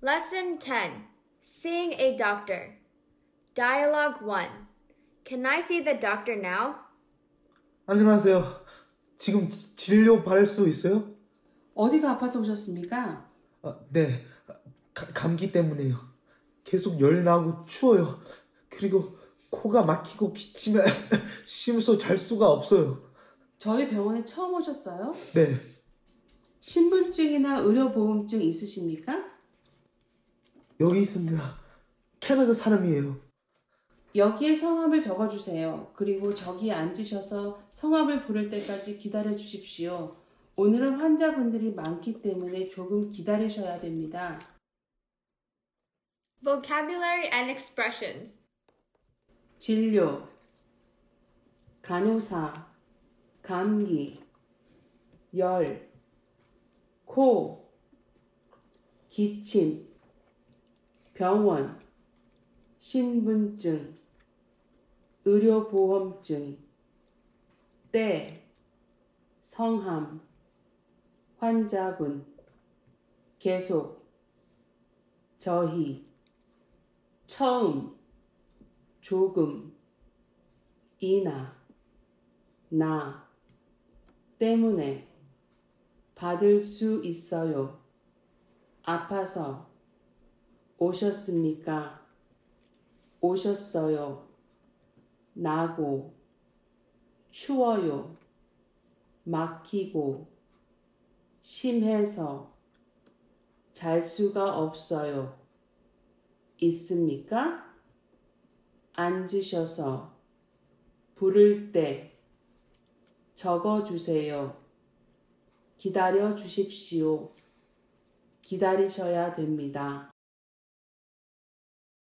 Lesson 10. Seeing a doctor. Dialogue 1. Can I see the doctor now? 안녕하세요. 지금 진료 받을 수 있어요? 어디가 아파서 오셨습니까? 네. 감기 때문에요. 계속 열 나고 추워요. 그리고 코가 막히고 기침에 쉬면서 잘 수가 없어요. 저희 병원에 처음 오셨어요? 네. 신분증이나 의료보험증 있으십니까? 여기 있습니다. 캐나다 사람이에요. 여기에 성함을 적어주세요. 그리고 저기 앉으셔서 성함을 부를 때까지 기다려 주십시오. 오늘은 환자분들이 많기 때문에 조금 기다리셔야 됩니다. Vocabulary and expressions. 진료, 간호사, 감기, 열, 코, 기침, 병원, 신분증, 의료보험증, 때, 성함, 환자분, 계속, 저희, 처음, 조금, 이나, 나, 때문에, 받을 수 있어요. 아파서, 오셨습니까? 오셨어요. 나고, 추워요. 막히고, 심해서, 잘 수가 없어요. 있습니까? 앉으셔서, 부를 때, 적어주세요. 기다려 주십시오. 기다리셔야 됩니다.